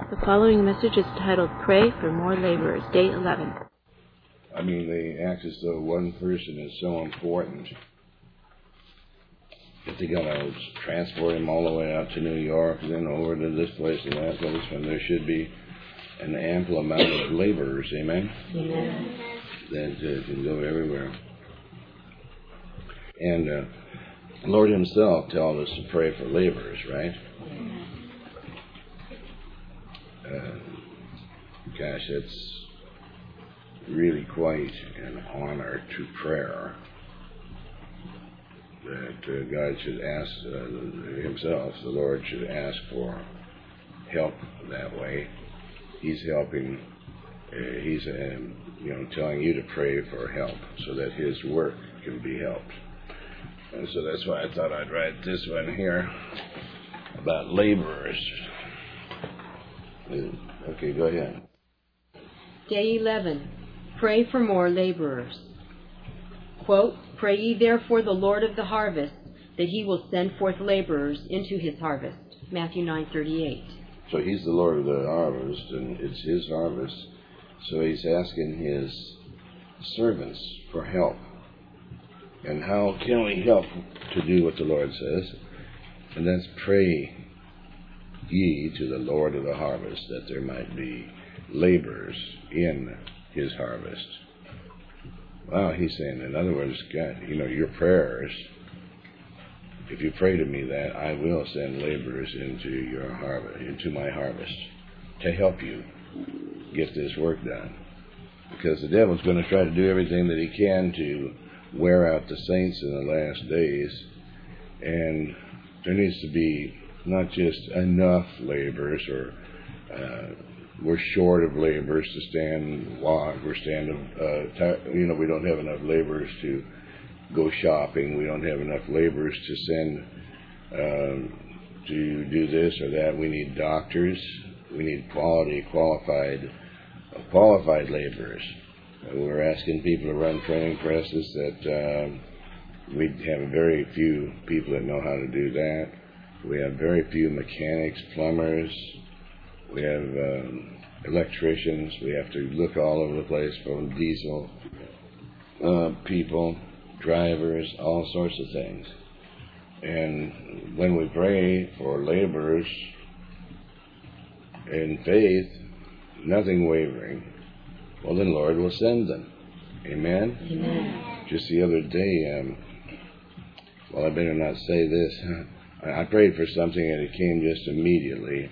The following message is titled, Pray for More Laborers, Day 11. I mean, they act as though one person is so important that they got to transport him all the way out to New York and then over to this place and that place when there should be an ample amount of laborers, amen? Amen. That can go everywhere. And the Lord himself told us to pray for laborers, right? Gosh, it's really quite an honor to prayer that God should ask himself, the Lord should ask for help that way. He's helping, he's telling you to pray for help so that his work can be helped. And so that's why I thought I'd write this one here about laborers. Okay, go ahead. Day 11. Pray for more laborers. Quote, Pray ye therefore the Lord of the harvest, that he will send forth laborers into his harvest. Matthew 9:38. So he's the Lord of the harvest, and it's his harvest. So he's asking his servants for help. And how can we help to do what the Lord says? And that's pray ye to the Lord of the harvest, that there might be laborers in his harvest. Wow, he's saying, in other words, God, your prayers, if you pray to me that, I will send laborers into your harvest, into my harvest, to help you get this work done. Because the devil's going to try to do everything that he can to wear out the saints in the last days, and there needs to be not just enough laborers, or we're short of laborers to stand walk. We don't have enough laborers to go shopping. We don't have enough laborers to send to do this or that. We need doctors. We need qualified laborers. We're asking people to run printing presses that we have very few people that know how to do that. We have very few mechanics, plumbers. We have electricians. We have to look all over the place for diesel people, drivers, all sorts of things. And when we pray for laborers in faith, nothing wavering, well, the Lord will send them. Amen? Amen. Just the other day, I better not say this. I prayed for something and it came just immediately.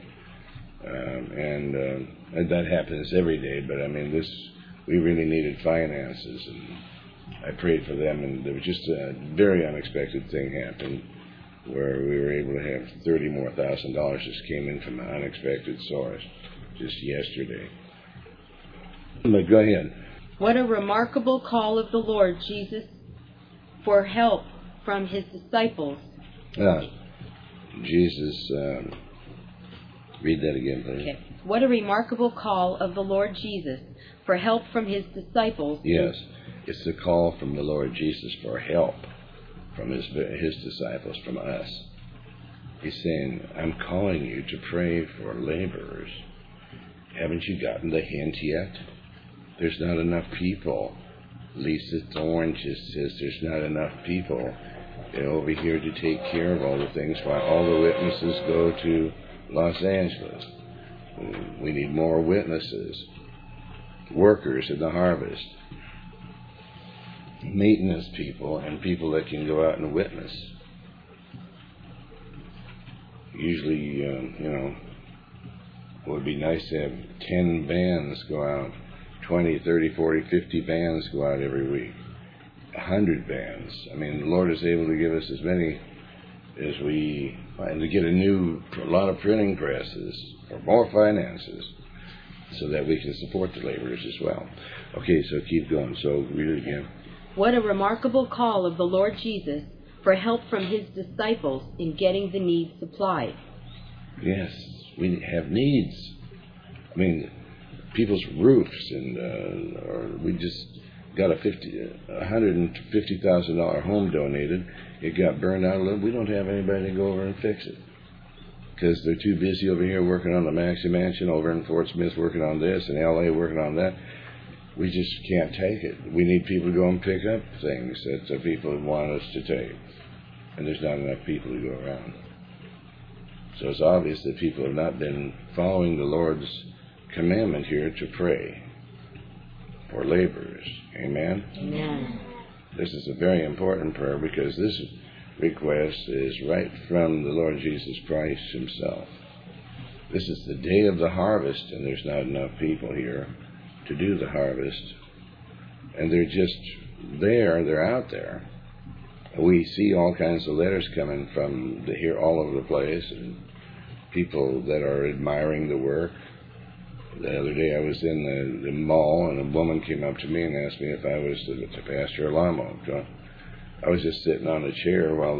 And that happens every day, but we really needed finances, and I prayed for them, and there was just a very unexpected thing happened where we were able to have $30,000 more just came in from an unexpected source just yesterday. But go ahead. What a remarkable call of the Lord Jesus for help from his disciples. Jesus, read that again, please. Okay. What a remarkable call of the Lord Jesus for help from his disciples. Yes, it's the call from the Lord Jesus for help from his disciples, from us. He's saying, I'm calling you to pray for laborers. Haven't you gotten the hint yet? There's not enough people. Lisa Thorne just says there's not enough people over here to take care of all the things while all the witnesses go to Los Angeles. We need more witnesses, workers in the harvest, maintenance people, and people that can go out and witness. Usually, it would be nice to have 10 vans go out, 20, 30, 40, 50 vans go out every week, 100 vans. The Lord is able to give us as many as we, and to get a lot of printing presses, or more finances, so that we can support the laborers as well. Okay, so keep going. So read it again. What a remarkable call of the Lord Jesus for help from his disciples in getting the needs supplied. Yes, we have needs. People's roofs, and we just got a $150,000 home donated. It got burned out a little. We don't have anybody to go over and fix it because they're too busy over here working on the Maxey Mansion, over in Fort Smith working on this, and L.A. working on that. We just can't take it. We need people to go and pick up things that the people want us to take. And there's not enough people to go around. So it's obvious that people have not been following the Lord's commandment here to pray for laborers. Amen? Amen. This is a very important prayer because this request is right from the Lord Jesus Christ himself. This is the day of the harvest, and there's not enough people here to do the harvest. And they're just there, they're out there. We see all kinds of letters coming from here all over the place, and people that are admiring the work. The other day I was in the mall, and a woman came up to me and asked me if I was the pastor of Lamo. I was just sitting on a chair while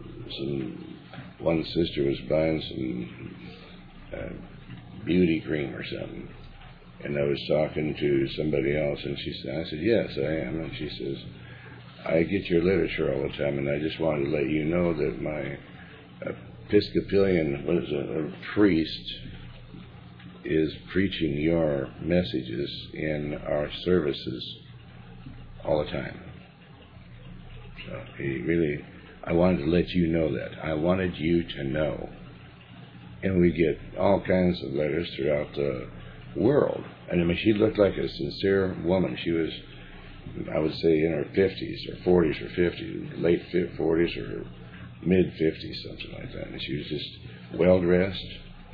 one sister was buying some beauty cream or something. And I was talking to somebody else, and I said, yes, I am. And she says, I get your literature all the time, and I just wanted to let you know that my Episcopalian priest is preaching your messages in our services all the time. So I wanted to let you know that. I wanted you to know. And we get all kinds of letters throughout the world. And I mean, she looked like a sincere woman. She was, I would say, in her 50s or 40s or 50s, late 40s or mid 50s, something like that. And she was just well dressed,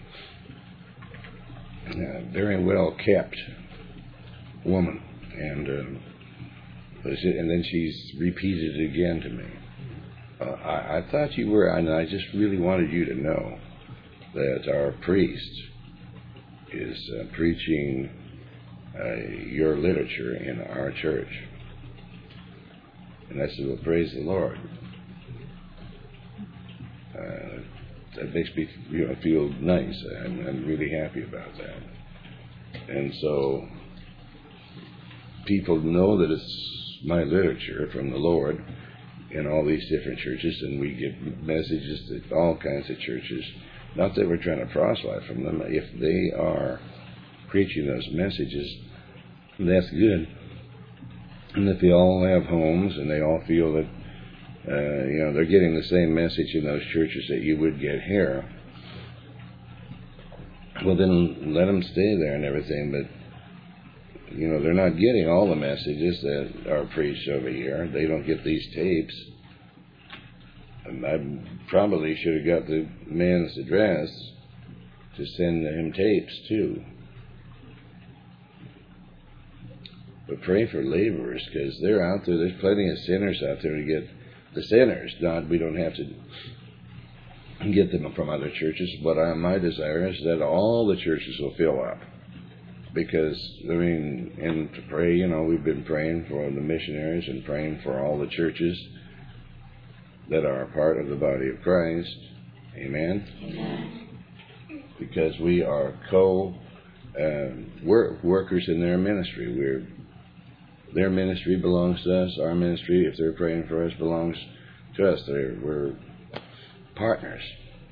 very well kept woman. And then she's repeated it again to me. I thought you were, and I just really wanted you to know that our priest is preaching your literature in our church. And I said, well, praise the Lord. That makes me feel nice. I'm really happy about that. And so people know that it's my literature from the Lord in all these different churches, and we get messages to all kinds of churches. Not that we're trying to proselyte from them. If they are preaching those messages, that's good. And if they all have homes and they all feel that they're getting the same message in those churches that you would get here, well, then let them stay there and everything. But they're not getting all the messages that are preached over here. They don't get these tapes. And I probably should have got the man's address to send him tapes too. But pray for laborers, because they're out there. There's plenty of sinners out there to get the sinners. We don't have to get them from other churches. But my desire is that all the churches will fill up. Because, and to pray, we've been praying for the missionaries and praying for all the churches that are a part of the body of Christ. Amen? Amen. Because we are workers in their ministry. Their ministry belongs to us. Our ministry, if they're praying for us, belongs to us. We're partners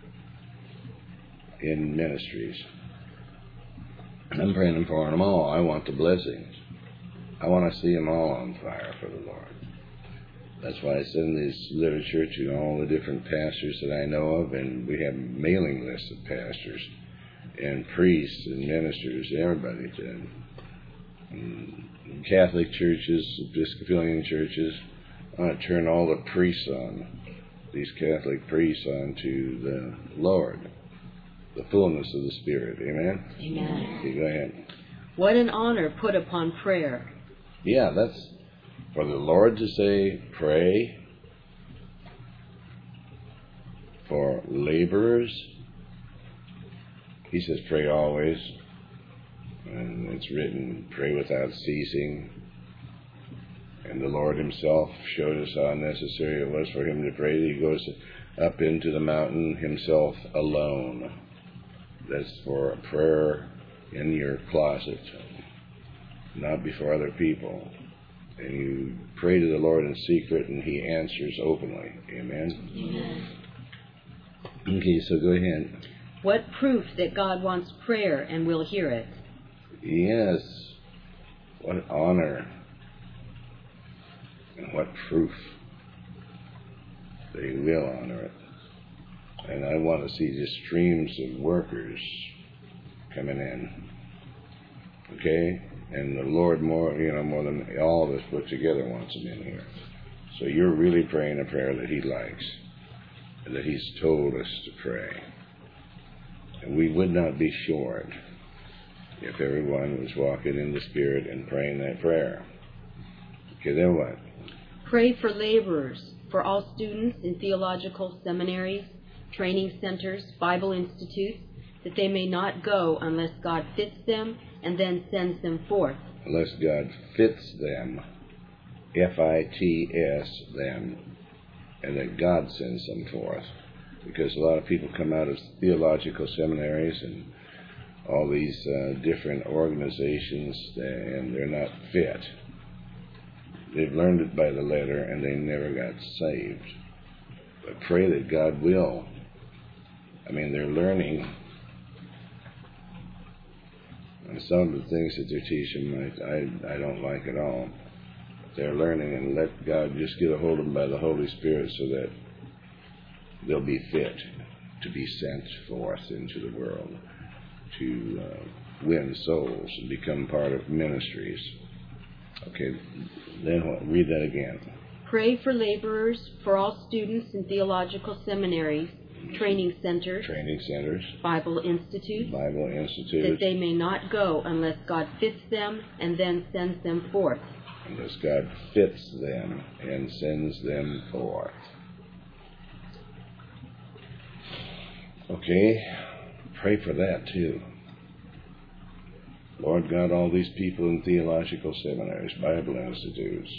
in ministries. I'm praying for them all. I want the blessings. I want to see them all on fire for the Lord. That's why I send this literature to all the different pastors that I know of, and we have mailing lists of pastors and priests and ministers, everybody, to Catholic churches, Episcopalian churches. I want to turn all the priests on, these Catholic priests, on to the Lord, the fullness of the Spirit. Amen? Amen. Okay, go ahead. What an honor put upon prayer. Yeah, that's for the Lord to say, pray for laborers. He says, pray always. And it's written, pray without ceasing. And the Lord himself showed us how necessary it was for him to pray. He goes up into the mountain himself alone. That's for a prayer in your closet, not before other people. And you pray to the Lord in secret, and he answers openly. Amen? Amen. Okay, so go ahead. What proof that God wants prayer and will hear it? Yes. What honor and what proof they will honor it. And I want to see just streams of workers coming in. Okay? And the Lord more than all of us put together wants them in here. So you're really praying a prayer that He likes, and that He's told us to pray. And we would not be short if everyone was walking in the Spirit and praying that prayer. Okay, then what? Pray for laborers, for all students in theological seminaries, training centers, Bible institutes, that they may not go unless God fits them and then sends them forth. Unless God fits them, F-I-T-S them, and that God sends them forth. Because a lot of people come out of theological seminaries and all these different organizations, and they're not fit. They've learned it by the letter, and they never got saved. But pray that God will. I mean, they're learning. And some of the things that they're teaching, I don't like at all. They're learning, and let God just get a hold of them by the Holy Spirit so that they'll be fit to be sent forth into the world to win souls and become part of ministries. Okay, then what? Read that again. Pray for laborers, for all students in theological seminaries, training centers, Bible institutes, that they may not go unless God fits them and then sends them forth. Unless God fits them and sends them forth. Okay, pray for that too. Lord God, all these people in theological seminaries, Bible institutes,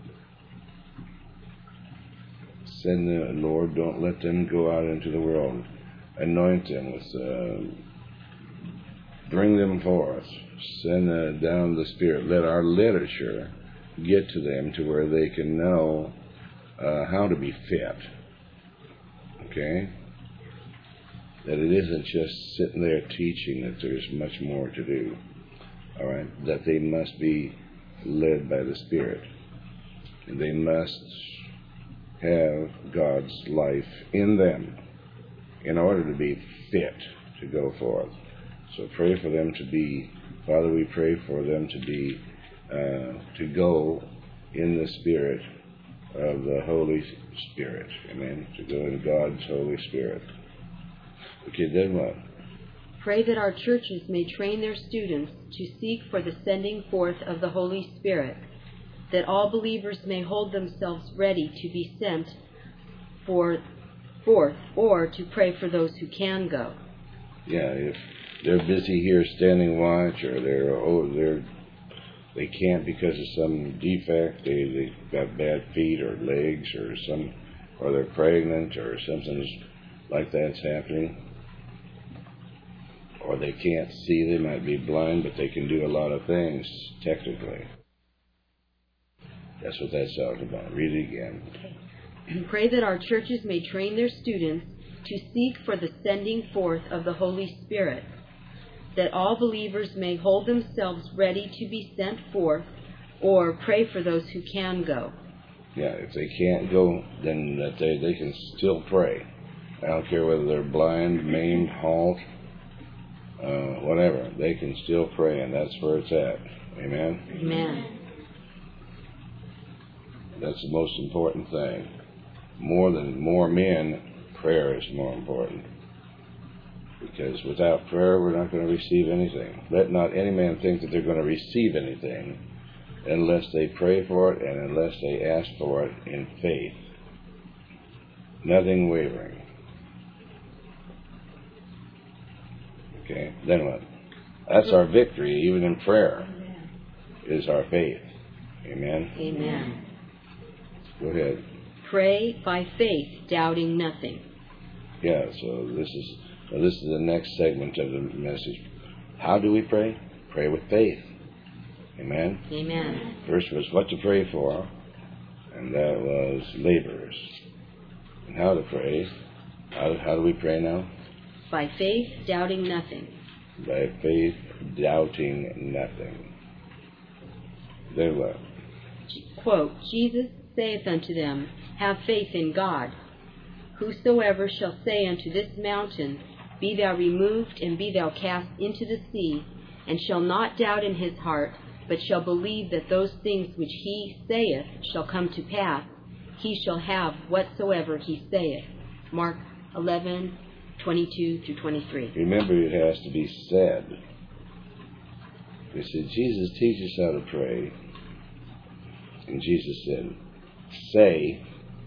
send them, Lord, don't let them go out into the world. Anoint them with, bring them forth. Send down the Spirit. Let our literature get to them to where they can know how to be fit. Okay? That it isn't just sitting there teaching, that there's much more to do. All right? That they must be led by the Spirit. And they must have God's life in them in order to be fit to go forth. So pray for them to be, Father, we pray for them to be, to go in the Spirit of the Holy Spirit. Amen? To go in God's Holy Spirit. Okay, then what? Pray that our churches may train their students to seek for the sending forth of the Holy Spirit, that all believers may hold themselves ready to be sent forth, or to pray for those who can go. Yeah, if they're busy here standing watch, or they can't because of some defect, they've got bad feet or legs or they're pregnant or something like that's happening, or they can't see, they might be blind, but they can do a lot of things technically. That's what that's all about. Read it again. Okay. Pray that our churches may train their students to seek for the sending forth of the Holy Spirit, that all believers may hold themselves ready to be sent forth, or pray for those who can go. Yeah, if they can't go, then that they can still pray. I don't care whether they're blind, maimed, halt, whatever. They can still pray, and that's where it's at. Amen? Amen. That's the most important thing. More men, prayer is more important. Because without prayer, we're not going to receive anything. Let not any man think that they're going to receive anything unless they pray for it and unless they ask for it in faith. Nothing wavering. Okay, then what? That's our victory, even in prayer, is our faith. Amen? Amen. Go ahead. Pray by faith, doubting nothing. Yeah, so this is the next segment of the message. How do we pray? Pray with faith. Amen? Amen. First was what to pray for, and that was laborers. And how to pray. How do we pray now? by faith doubting nothing. By faith doubting nothing. Then what? Quote, Jesus saith unto them, Have faith in God. Whosoever shall say unto this mountain, Be thou removed, and be thou cast into the sea, and shall not doubt in his heart, but shall believe that those things which he saith shall come to pass, he shall have whatsoever he saith. Mark 11:22-23. Remember, it has to be said. They said, Jesus, teach us how to pray. And Jesus said, say,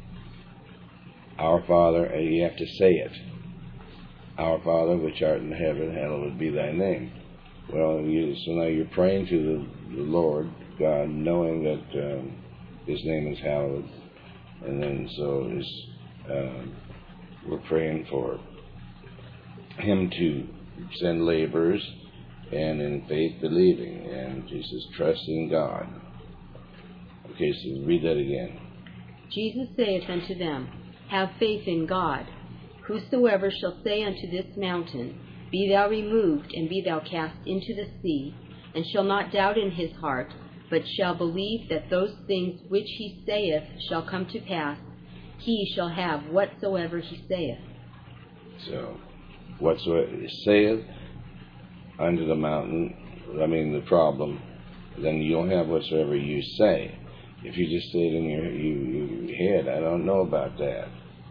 Our Father, and you have to say it. Our Father, which art in heaven, hallowed be thy name. Well, so now you're praying to the Lord God, knowing that his name is hallowed. And then so we're praying for him to send laborers, and in faith believing. And Jesus, trust in God. Okay, so read that again. Jesus saith unto them, Have faith in God. Whosoever shall say unto this mountain, Be thou removed, and be thou cast into the sea, and shall not doubt in his heart, but shall believe that those things which he saith shall come to pass, he shall have whatsoever he saith. So, whatsoever he saith unto the mountain, the problem, then you'll have whatsoever you say. If you just say it in your head, I don't know about that.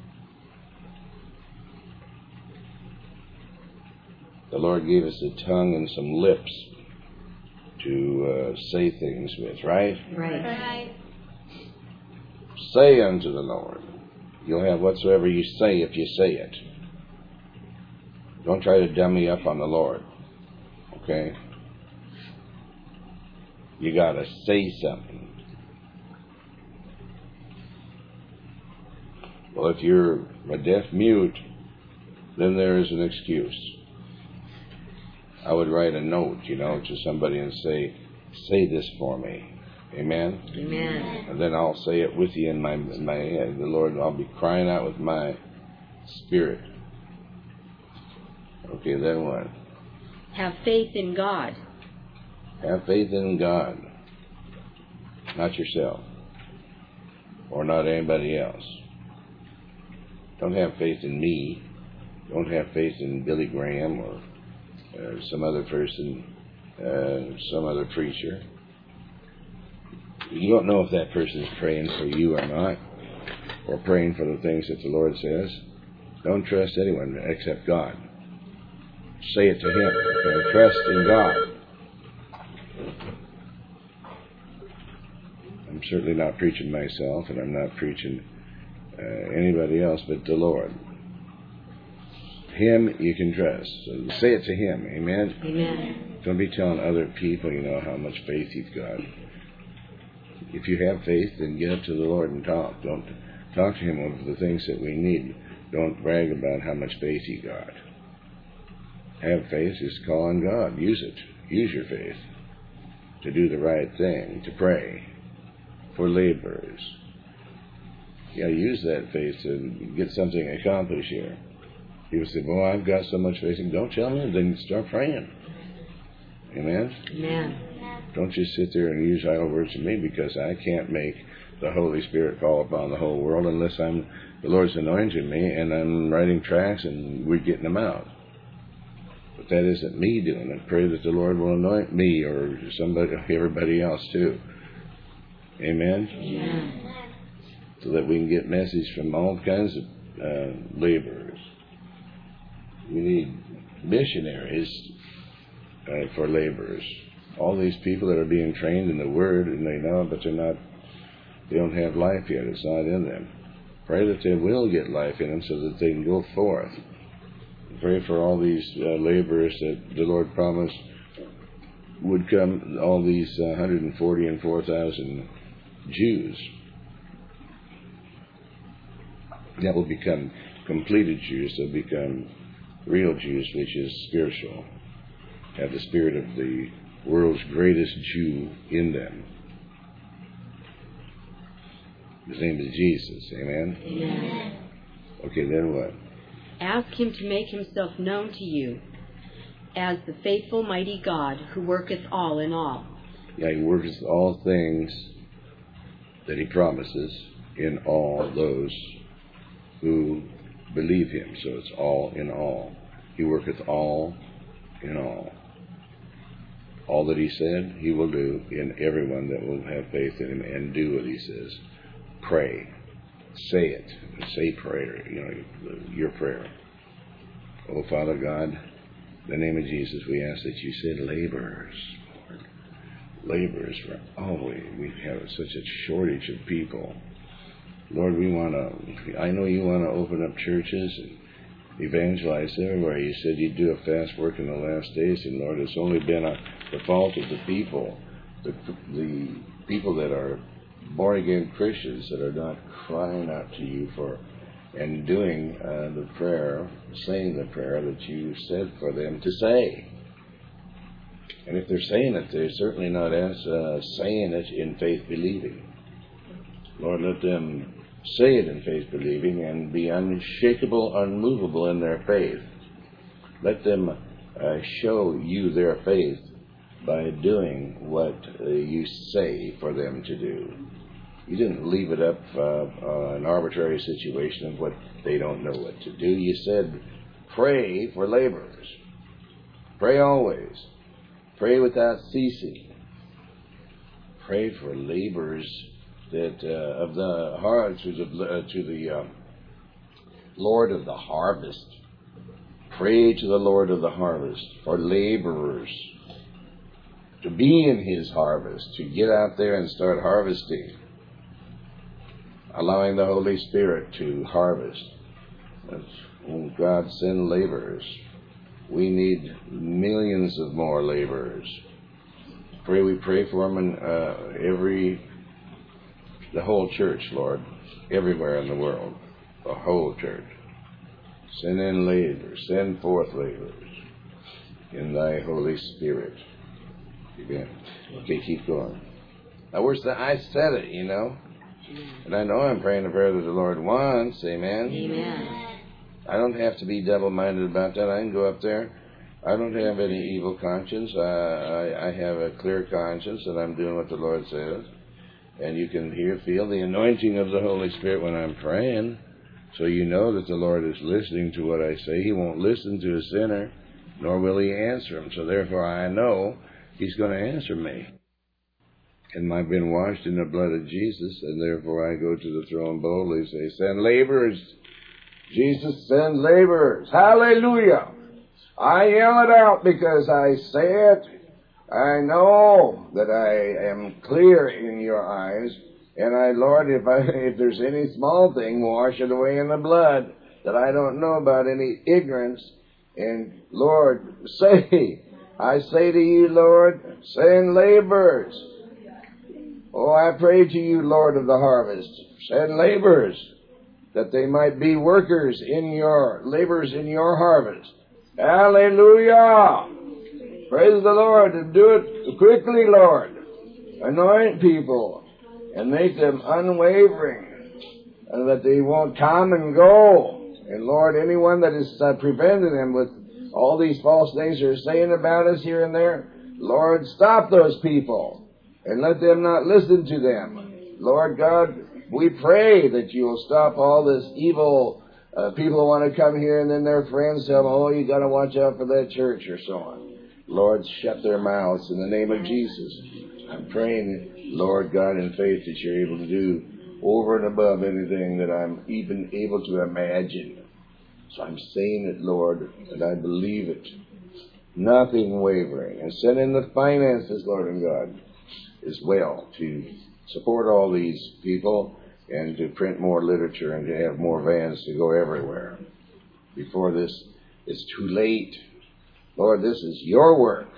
The Lord gave us a tongue and some lips to say things with, right? Right. Say unto the Lord. You'll have whatsoever you say if you say it. Don't try to dummy up on the Lord. Okay? You gotta say something. Well, if you're a deaf mute, then there is an excuse. I would write a note, to somebody and say this for me. Amen? Amen. And then I'll say it with you in my head. The Lord, I'll be crying out with my spirit. Okay, then what? Have faith in God. Have faith in God. Not yourself. Or not anybody else. Don't have faith in me. Don't have faith in Billy Graham or some other person, some other preacher. You don't know if that person is praying for you or not, or praying for the things that the Lord says. Don't trust anyone except God. Say it to him. Okay? Trust in God. I'm certainly not preaching myself, and I'm not preaching anybody else but the Lord. Him you can trust. So say it to him. Amen? Amen. Don't be telling other people, how much faith you've got. If you have faith, then get up to the Lord and talk. Don't talk to him over the things that we need. Don't brag about how much faith you got. Have faith, just call on God. Use it. Use your faith to do the right thing, to pray for laborers. Yeah, use that faith to get something accomplished here. People say, well, I've got so much faith. Don't tell me, then start praying. Amen? Amen. Don't just sit there and use idle words to me, because I can't make the Holy Spirit call upon the whole world unless the Lord's anointing me and I'm writing tracts and we're getting them out. But that isn't me doing it. Pray that the Lord will anoint me or everybody else too. Amen? Amen. So that we can get message from all kinds of laborers. We need missionaries for laborers. All these people that are being trained in the Word, and they know it, but they don't have life yet. It's not in them. Pray that they will get life in them so that they can go forth. Pray for all these laborers that the Lord promised would come, all these 144,000 Jews. That will become completed Jews. They'll become real Jews, which is spiritual. Have the spirit of the world's greatest Jew in them. His name is Jesus. Amen? Amen. Okay, then what? Ask him to make himself known to you as the faithful, mighty God who worketh all in all. Yeah, he worketh all things that he promises in all those who believe him. So it's all in all. He worketh all in all. All that he said, he will do in everyone that will have faith in him and do what he says. Pray. Say it. Say prayer, your prayer. Oh, Father God, in the name of Jesus, we ask that you send laborers, Lord. Laborers for always. We have such a shortage of people. Lord, I know you want to open up churches and evangelize everywhere. You said you'd do a fast work in the last days, and Lord, it's only been the fault of the people, the people that are born-again Christians that are not crying out to you for and doing the prayer, saying the prayer that you said for them to say. And if they're saying it, they're certainly not saying it in faith believing. Lord, let them say it in faith believing and be unshakable, unmovable in their faith. Let them show you their faith by doing what you say for them to do. You didn't leave it up an arbitrary situation of what they don't know what to do. You said, pray for laborers. Pray always. Pray without ceasing. Pray for laborers that of the heart to the Lord of the harvest. Pray to the Lord of the harvest for laborers to be in his harvest, to get out there and start harvesting, allowing the Holy Spirit to harvest. Oh, God, send laborers. We need millions of more laborers. We pray for them in the whole church, Lord, everywhere in the world, the whole church. Send in laborers, send forth laborers in thy Holy Spirit. Amen. Okay, keep going. I said it, and I know I'm praying the prayer that the Lord wants. Amen. Amen. I don't have to be double-minded about that. I can go up there. I don't have any evil conscience. I have a clear conscience that I'm doing what the Lord says. And you can feel the anointing of the Holy Spirit when I'm praying. So you know that the Lord is listening to what I say. He won't listen to a sinner, nor will he answer him. So therefore I know he's going to answer me. And I've been washed in the blood of Jesus, and therefore I go to the throne boldly and say, send laborers. Jesus, send laborers. Hallelujah. I yell it out because I say it. I know that I am clear in your eyes. And Lord, if there's any small thing, wash it away in the blood that I don't know about, any ignorance. And Lord, I say to you, Lord, send laborers. Oh, I pray to you, Lord of the harvest, send laborers that they might be laborers in your harvest. Hallelujah! Praise the Lord, and do it quickly, Lord. Anoint people and make them unwavering, and that they won't come and go. And Lord, anyone that is preventing them with all these false things they're saying about us here and there, Lord, stop those people and let them not listen to them. Lord God, we pray that you will stop all this evil. People want to come here and then their friends tell them, oh, you got to watch out for that church or so on. Lord, shut their mouths in the name of Jesus. I'm praying, Lord God, in faith that you're able to do over and above anything that I'm even able to imagine. So I'm saying it, Lord, and I believe it. Nothing wavering. And send in the finances, Lord and God, as well to support all these people and to print more literature and to have more vans to go everywhere. Before this, it's too late. Lord, this is your work.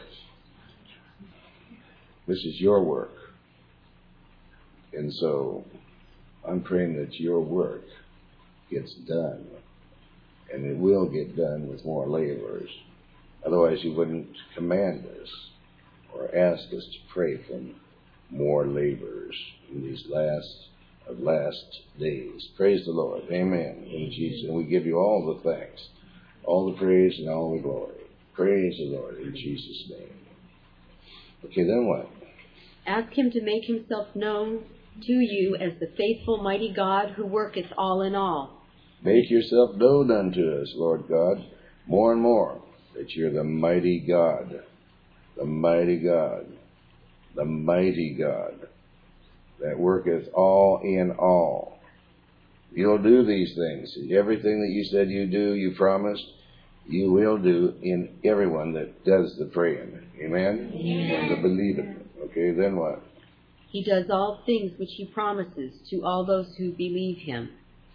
This is your work. And so I'm praying that your work gets done. And it will get done with more laborers. Otherwise you wouldn't command us or ask us to pray for more laborers in these last of last days. Praise the Lord. Amen. In Jesus. And we give you all the thanks, all the praise, and all the glory. Praise the Lord in Jesus' name. Okay, then what? Ask him to make himself known to you as the faithful, mighty God who worketh all in all. Make yourself known unto us, Lord God, more and more, that you're the mighty God, the mighty God, the mighty God that worketh all in all. You'll do these things. Everything that you said you do, you promised, you will do in everyone that does the praying. Amen? Amen. And to believe it. Okay, then what? He does all things which he promises to all those who believe him.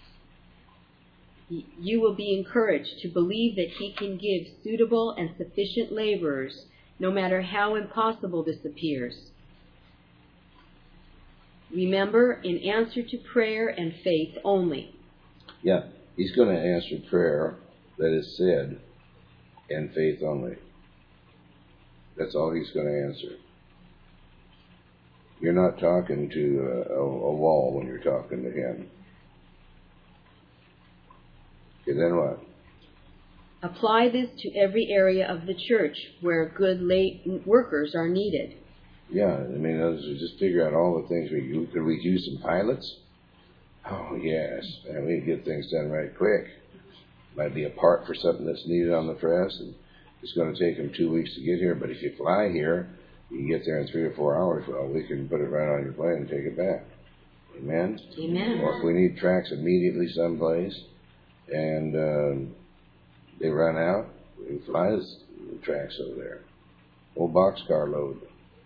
You will be encouraged to believe that he can give suitable and sufficient laborers, no matter how impossible this appears. Remember, in answer to prayer and faith only. Yeah, he's going to answer prayer that is said and faith only. That's all he's going to answer. You're not talking to a wall when you're talking to him. Okay, then what? Apply this to every area of the church where good workers are needed. Yeah, I mean, just figure out all the things could we use some pilots? Oh, yes. And we can get things done right quick. Might be a part for something that's needed on the press, and it's going to take them 2 weeks to get here, but if you fly here, you can get there in 3 or 4 hours. Well, we can put it right on your plane and take it back. Amen? Amen. Or if we need tracks immediately someplace, and they run out, we can fly the tracks over there. Whole boxcar load.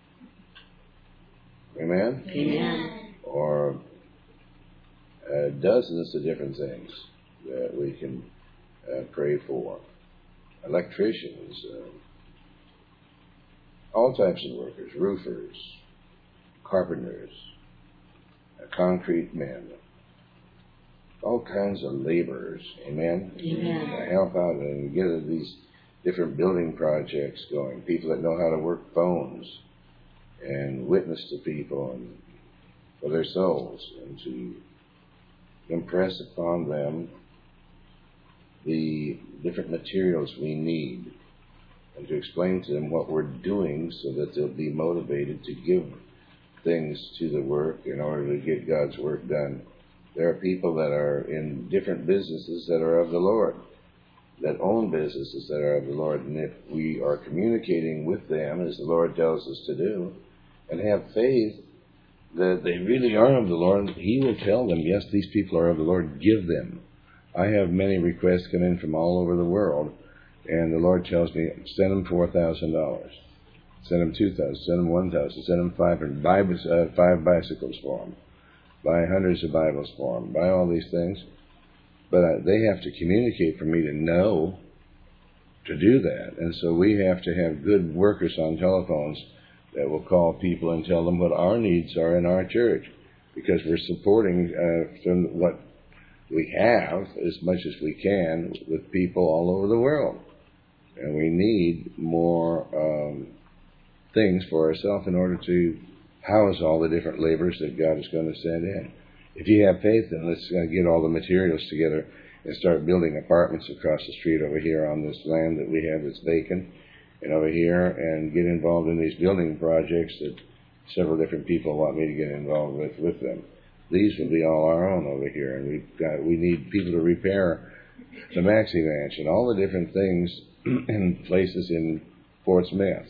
Amen? Amen. Or dozens of different things that we can pray for. Electricians, all types of workers, roofers, carpenters, concrete men, all kinds of laborers. Amen? Amen. Help out and get these different building projects going. People that know how to work phones and witness to people and for their souls, and to impress upon them the different materials we need, and to explain to them what we're doing so that they'll be motivated to give things to the work in order to get God's work done. There are people that are in different businesses that are of the Lord, that own businesses that are of the Lord, and if we are communicating with them as the Lord tells us to do, and have faith that they really are of the Lord, He will tell them, yes, these people are of the Lord, give them. I have many requests come in from all over the world, and the Lord tells me, send them $4,000, send them $2,000, send them $1,000, send them 500, buy 5 bicycles for them, buy hundreds of Bibles for them, buy all these things. But they have to communicate for me to know to do that. And so we have to have good workers on telephones that will call people and tell them what our needs are in our church, because we're supporting from what we have as much as we can with people all over the world. And we need more things for ourselves in order to house all the different laborers that God is going to send in. If you have faith, then let's get all the materials together and start building apartments across the street over here on this land that we have that's vacant, and over here, and get involved in these building projects that several different people want me to get involved with them. These will be all our own over here, and we need people to repair the Maxi Ranch and all the different things in places in Fort Smith.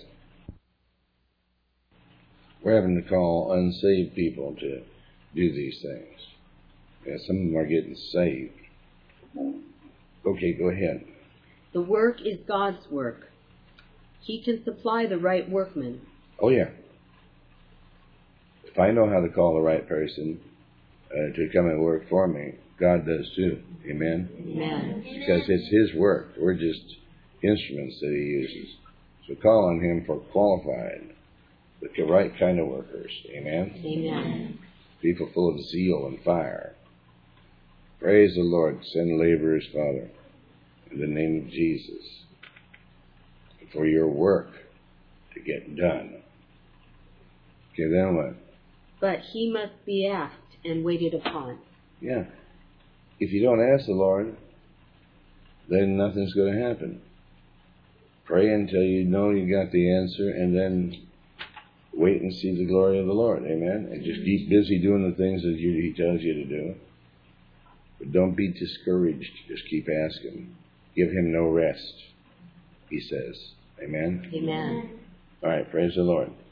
We're having to call unsaved people to do these things. Yeah, some of them are getting saved. Okay, go ahead. The work is God's work. He can supply the right workman. Oh, yeah. If I know how to call the right person to come and work for me, God does too. Amen? Amen. Because it's His work. We're just instruments that He uses. So call on Him for qualified, but the right kind of workers. Amen? Amen. People full of zeal and fire. Praise the Lord. Send laborers, Father, in the name of Jesus, for your work to get done. Okay, then what? But he must be asked and waited upon. Yeah. If you don't ask the Lord, then nothing's going to happen. Pray until you know you got the answer, and then wait and see the glory of the Lord. Amen? And just keep busy doing the things that He tells you to do. But don't be discouraged. Just keep asking. Give Him no rest, He says. Amen? Amen. All right. Praise the Lord.